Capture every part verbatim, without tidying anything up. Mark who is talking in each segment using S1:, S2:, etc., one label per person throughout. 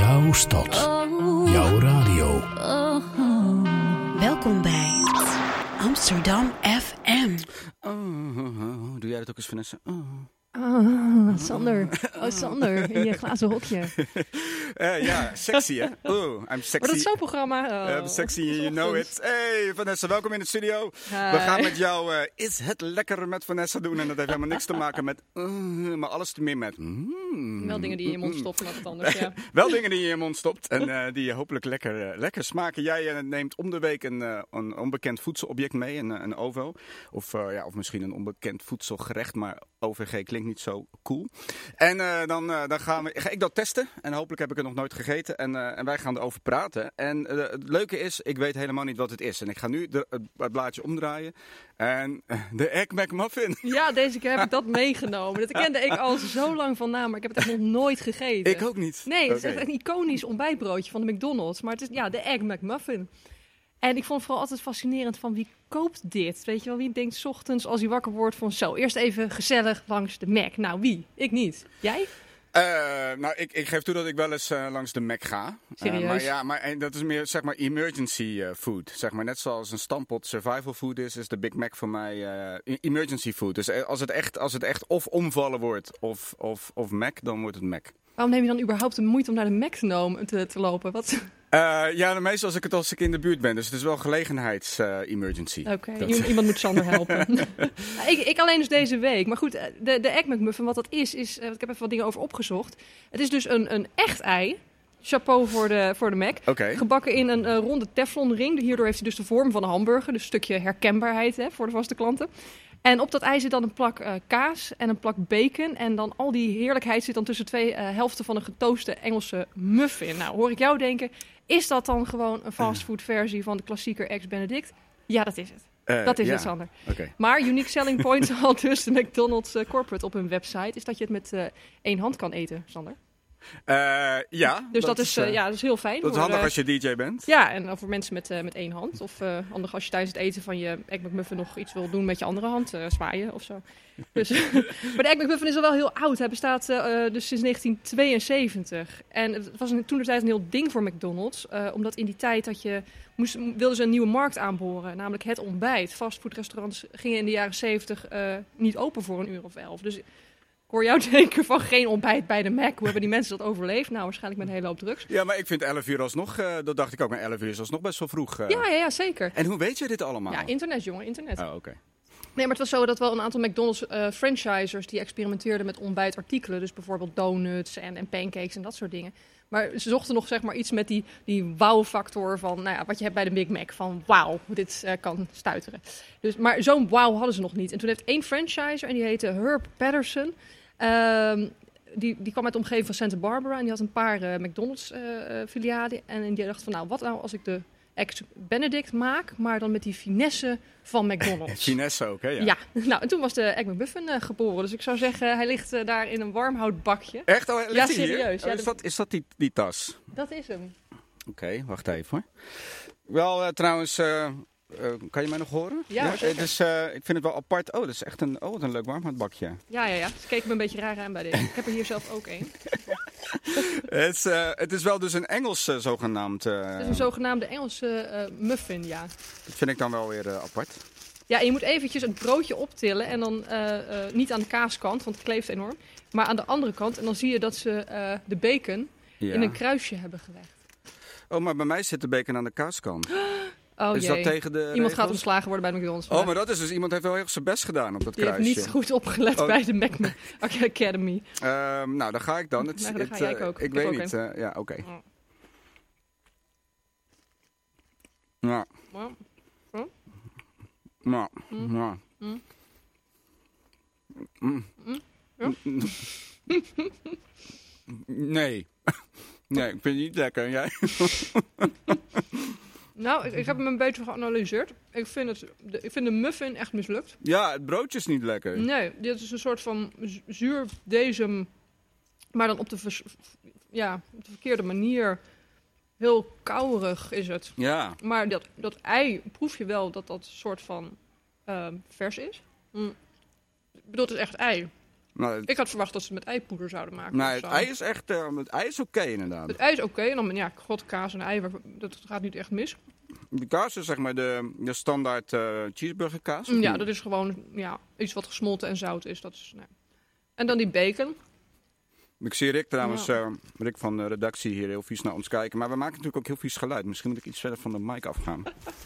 S1: Jouw stad. Jouw radio.
S2: Welkom bij Amsterdam F M.
S3: Oh, doe jij dat ook eens, Vanessa? Oh.
S4: Ah, Sander. Oh, Sander, in je glazen hokje.
S3: uh, ja, sexy hè? Oh, I'm sexy.
S4: Wat is zo'n programma? Oh,
S3: I'm sexy, you know it. Hey, Vanessa, welkom in de studio.
S4: Hi.
S3: We gaan met jou uh, Is het lekker met Vanessa doen. En dat heeft helemaal niks te maken met, uh, maar alles te meer met... Mm,
S4: Wel dingen die je in je mond stopt, laat het anders, ja.
S3: Wel dingen die je in je mond stopt en uh, die je hopelijk lekker, uh, lekker smaken. Jij uh, neemt om de week een, uh, een onbekend voedselobject mee, een, een O V O. Of, uh, ja, of misschien een onbekend voedselgerecht, maar O V G klinkt niet zo cool. En uh, dan, uh, dan gaan we, ga ik dat testen. En hopelijk heb ik het nog nooit gegeten. En, uh, en wij gaan erover praten. En uh, het leuke is, ik weet helemaal niet wat het is. En ik ga nu de, het, het blaadje omdraaien. En uh, de Egg McMuffin.
S4: Ja, deze keer heb ik dat meegenomen. Dat kende ik al zo lang van naam, maar ik heb het echt nog nooit gegeten.
S3: Ik ook niet.
S4: Nee, het is
S3: Okay.
S4: echt een iconisch ontbijtbroodje van de McDonald's. Maar het is ja, de Egg McMuffin. En ik vond het vooral altijd fascinerend van wie koopt dit? Weet je wel, wie denkt 's ochtends als hij wakker wordt van zo, eerst even gezellig langs de Mac. Nou, wie? Ik niet. Jij?
S3: Uh, nou, ik, ik geef toe dat ik wel eens uh, langs de Mac ga.
S4: Serieus?
S3: Uh, maar ja, maar en dat is meer zeg maar emergency uh, food. Zeg maar net zoals een stampot survival food is, is de Big Mac voor mij uh, emergency food. Dus als het echt, als het echt of omvallen wordt of, of, of Mac, dan wordt het Mac.
S4: Waarom neem je dan überhaupt de moeite om naar de Mac te, nomen, te, te lopen? Wat?
S3: Uh, ja, meestal als ik het als ik in de buurt ben. Dus het is wel gelegenheids-emergency.
S4: Uh, Oké, okay. Iemand moet Sander helpen. ik, ik alleen dus deze week. Maar goed, de, de Egg McMuffin, wat dat is, is... Uh, ik heb even wat dingen over opgezocht. Het is dus een, een echt ei. Chapeau voor de, voor de Mac.
S3: Okay.
S4: Gebakken in een uh, ronde teflonring. Hierdoor heeft hij dus de vorm van een hamburger. Dus een stukje herkenbaarheid hè, voor de vaste klanten. En op dat ei zit dan een plak uh, kaas en een plak bacon. En dan al die heerlijkheid zit dan tussen twee uh, helften van een getooste Engelse muffin. Nou, hoor ik jou denken, is dat dan gewoon een fastfood versie van de klassieker Eggs Benedict? Ja, dat is het. Uh, dat is ja. het, Sander.
S3: Okay.
S4: Maar unique selling point al dus de McDonald's uh, corporate op hun website is dat je het met uh, één hand kan eten, Sander.
S3: Uh, ja.
S4: Dus dat, dat is, uh, ja, dat is heel fijn.
S3: Dat is
S4: voor,
S3: handig
S4: uh,
S3: als je D J bent.
S4: Ja, en voor mensen met, uh, met één hand. Of uh, handig als je tijdens het eten van je Egg McMuffin nog iets wil doen met je andere hand. Uh, zwaaien of zo. Dus, maar de Egg McMuffin is al wel heel oud. Hij bestaat uh, dus sinds negentien tweeënzeventig. En het was een, toen de tijd een heel ding voor McDonald's. Uh, omdat in die tijd dat je moest, wilden ze een nieuwe markt aanboren. Namelijk het ontbijt. Fastfoodrestaurants gingen in de jaren zeventig uh, niet open voor een uur of elf. Dus... Ik hoor jou denken van geen ontbijt bij de Mac. Hoe hebben die mensen dat overleefd? Nou, waarschijnlijk met een hele hoop drugs.
S3: Ja, maar ik vind elf uur alsnog, uh, dat dacht ik ook, maar elf uur is alsnog best wel vroeg. Uh.
S4: Ja, ja, ja, zeker.
S3: En hoe weet je dit allemaal?
S4: Ja, internet, jongen, internet.
S3: Oh, oké. Okay.
S4: Nee, maar het was zo dat wel een aantal McDonald's uh, franchisers die experimenteerden met ontbijtartikelen. Dus bijvoorbeeld donuts en, en pancakes en dat soort dingen. Maar ze zochten nog zeg maar iets met die, die wow-factor van, nou ja, wat je hebt bij de Big Mac. Van wauw, dit uh, kan stuiteren. Dus, maar zo'n wow hadden ze nog niet. En toen heeft één franchiser, en die heette Herb Patterson... Uh, die, die kwam uit de omgeving van Santa Barbara en die had een paar uh, McDonald's uh, filialen. En die dacht van, nou, wat nou als ik de Eggs Benedict maak, maar dan met die finesse van McDonald's.
S3: Finesse ook, hè? Ja.
S4: ja. Nou, en toen was de Egg McMuffin uh, geboren. Dus ik zou zeggen, hij ligt uh, daar in een warmhoutbakje.
S3: Echt? Oh, ligt
S4: ja,
S3: hij
S4: serieus.
S3: Hier? Oh, is, dat, is dat die, die tas?
S4: Dat is hem.
S3: Oké, okay, wacht even hoor. Wel, uh, trouwens... Uh, Uh, kan je mij nog horen?
S4: Ja,
S3: ja
S4: zeker.
S3: Dus, uh, ik vind het wel apart. Oh, dat is echt een, oh, wat een leuk warmhoutbakje.
S4: Ja, ja, ja. Ze keken me een beetje raar aan bij deze. Ik heb er hier zelf ook één.
S3: het, is, uh, het is wel dus een Engels uh, zogenaamd... Uh,
S4: het is een zogenaamde Engelse uh, muffin, ja.
S3: Dat vind ik dan wel weer uh, apart.
S4: Ja, en je moet eventjes het broodje optillen en dan uh, uh, niet aan de kaaskant, want het kleeft enorm. Maar aan de andere kant. En dan zie je dat ze uh, de bacon ja. in een kruisje hebben gelegd.
S3: Oh, maar bij mij zit de bacon aan de kaaskant.
S4: Oh,
S3: is
S4: jee.
S3: dat tegen de
S4: Iemand
S3: regels?
S4: gaat ontslagen worden bij de McDonald's.
S3: Oh, maar dat is dus iemand heeft wel heel zijn best gedaan op dat
S4: Die
S3: kruisje.
S4: heeft niet goed opgelet oh. bij de Mac Academy.
S3: Uh, nou, dan ga ik dan. Het,
S4: nou, dan
S3: het,
S4: ga jij
S3: uh,
S4: ook.
S3: Ik, ik weet niet. Uh, ja, oké. Okay.
S4: Oh.
S3: Ja.
S4: Oh. Oh.
S3: Ja.
S4: Mm.
S3: Ja.
S4: Mm.
S3: Mm.
S4: Mm. Ja?
S3: Nee. Nee, ik vind het niet lekker. Jij?
S4: Nou, ik, ik heb hem een beetje geanalyseerd. Ik vind, het, de, ik vind de muffin echt mislukt.
S3: Ja, het broodje is niet lekker.
S4: Nee, dit is een soort van zuurdesem, maar dan op de, vers, ja, op de verkeerde manier. Heel kauwerig is het.
S3: Ja.
S4: Maar dat, dat ei proef je wel dat dat soort van uh, vers is. Mm. Ik bedoel, het is echt ei.
S3: Nou,
S4: Ik had verwacht dat ze het met eipoeder zouden maken.
S3: nou,
S4: of
S3: het
S4: zo.
S3: ei is echt uh, het ei is oké okay, inderdaad.
S4: Het ei is oké. Okay, en dan, ja, god, kaas en ei, dat gaat niet echt mis.
S3: De kaas is zeg maar de, de standaard uh, cheeseburger kaas. of
S4: Ja,
S3: niet?
S4: dat is gewoon ja, iets wat gesmolten en zout is. Dat is nee. En dan die bacon.
S3: Ik zie Rick trouwens,
S4: Ja.
S3: uh, Rick van de redactie hier heel vies naar ons kijken. Maar we maken natuurlijk ook heel vies geluid. Misschien moet ik iets verder van de mic afgaan.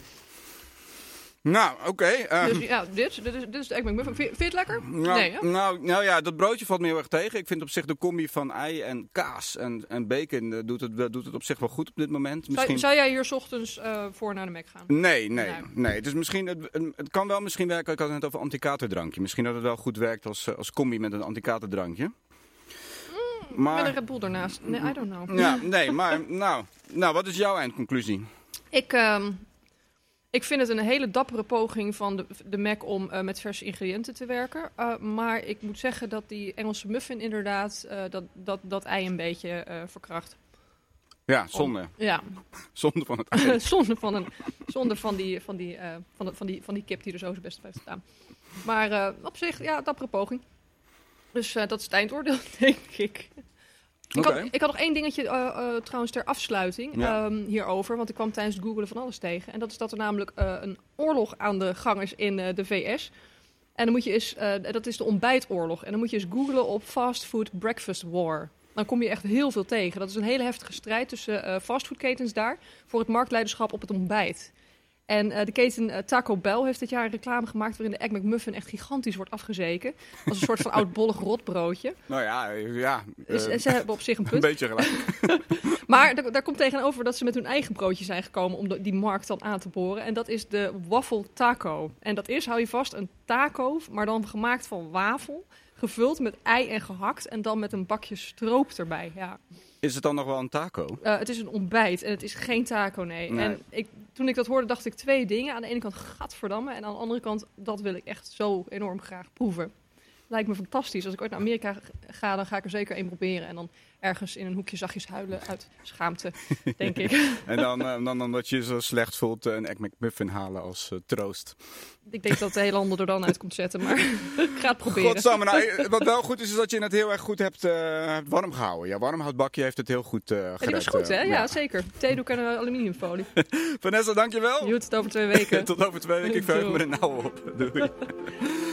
S3: Nou, oké. Okay, uh,
S4: Dus ja, dit, dit, is, dit is de Egg McMuffin. Vind, vind je het lekker?
S3: nou,
S4: Nee, hè?
S3: nou, nou ja, dat broodje valt me heel erg tegen. Ik vind op zich de combi van ei en kaas en, en bacon uh, doet, het, doet het op zich wel goed op dit moment. Misschien...
S4: Zou, zou jij hier 's ochtends uh, voor naar de Mac gaan?
S3: Nee, nee,
S4: Nee.
S3: nee. Het, is misschien, het, het kan wel misschien werken. Ik had het net over anti-katerdrankje. Misschien dat het wel goed werkt als, als combi met een anti-katerdrankje. Maar,
S4: Met een Red Bull ernaast. Nee, I don't know.
S3: ja, nee, maar nou, nou, wat is jouw eindconclusie?
S4: Ik, uh, ik vind het een hele dappere poging van de, de Mac om uh, met verse ingrediënten te werken. Uh, maar ik moet zeggen dat die Engelse muffin inderdaad uh, dat, dat, dat ei een beetje uh, verkracht.
S3: Ja, zonde.
S4: Om, ja,
S3: Zonde van het ei.
S4: zonde van, een, zonde van, die, van, die, uh, van, de, van, die, van die kip die er zo zijn best op heeft gedaan. Maar uh, op zich, ja, dappere poging. Dus uh, dat is het eindoordeel, denk ik. Ik,
S3: Okay.
S4: had, ik had nog één dingetje uh, uh, trouwens ter afsluiting
S3: Ja.
S4: um, hierover. Want ik kwam tijdens het googlen van alles tegen. En dat is dat er namelijk uh, een oorlog aan de gang is in uh, de V S. En dan moet je eens, uh, dat is de ontbijtoorlog. En dan moet je eens googlen op fast food breakfast war. Dan kom je echt heel veel tegen. Dat is een hele heftige strijd tussen uh, fastfoodketens daar voor het marktleiderschap op het ontbijt. En uh, de keten uh, Taco Bell heeft dit jaar een reclame gemaakt waarin de Egg McMuffin echt gigantisch wordt afgezeken. Als een soort van oud bollig rotbroodje.
S3: Nou ja, ja uh,
S4: Dus, ze hebben op zich een
S3: een
S4: punt.
S3: beetje gelijk.
S4: Maar daar, daar komt tegenover dat ze met hun eigen broodje zijn gekomen om de, die markt dan aan te boren. En dat is de waffle taco. En dat is, hou je vast, een taco, maar dan gemaakt van wafel. Gevuld met ei en gehakt en dan met een bakje stroop erbij. Ja.
S3: Is het dan nog wel een taco?
S4: Uh, het is een ontbijt en het is geen taco, nee.
S3: Nee.
S4: En ik, toen ik dat hoorde, dacht ik twee dingen. Aan de ene kant, gadverdamme. En aan de andere kant, dat wil ik echt zo enorm graag proeven. Lijkt me fantastisch. Als ik ooit naar Amerika ga, dan ga ik er zeker één proberen. En dan ergens in een hoekje zachtjes huilen uit schaamte, denk ik.
S3: En dan, uh, dan omdat je je zo slecht voelt, uh, een Egg McMuffin halen als uh, troost.
S4: Ik denk dat de hele handel er dan uit komt zetten, maar ik ga het proberen.
S3: Godsamme, nou, wat wel goed is, is dat je het heel erg goed hebt, uh, hebt warm gehouden. Ja, warmhoutbakje heeft het heel goed uh, gered.
S4: Ja, die was goed, hè?
S3: uh,
S4: Ja,
S3: ja.
S4: zeker. Theedoek en uh, aluminiumfolie.
S3: Vanessa, dankjewel.
S4: Je doet het over twee weken.
S3: Tot over twee weken. Ik verheug me
S4: Doei.
S3: er nou op. Doei.